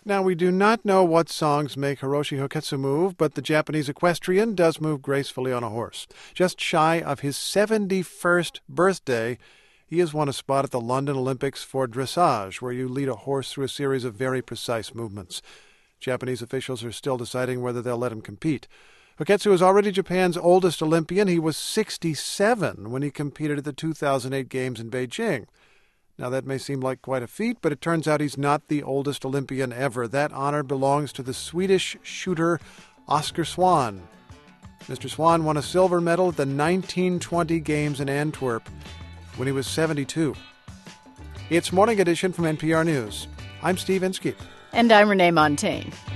Now, we do not know what songs make Hiroshi Hoketsu move, but the Japanese equestrian does move gracefully on a horse. Just shy of his 71st birthday, he has won a spot at the London Olympics for dressage, where you lead a horse through a series of very precise movements. Japanese officials are still deciding whether they'll let him compete. Hoketsu is already Japan's oldest Olympian. He was 67 when he competed at the 2008 Games in Beijing. Now, that may seem like quite a feat, but it turns out he's not the oldest Olympian ever. That honor belongs to the Swedish shooter Oscar Swan. Mr. Swan won a silver medal at the 1920 Games in Antwerp when he was 72. It's Morning Edition from NPR News. I'm Steve Inskeep. And I'm Renee Montaigne.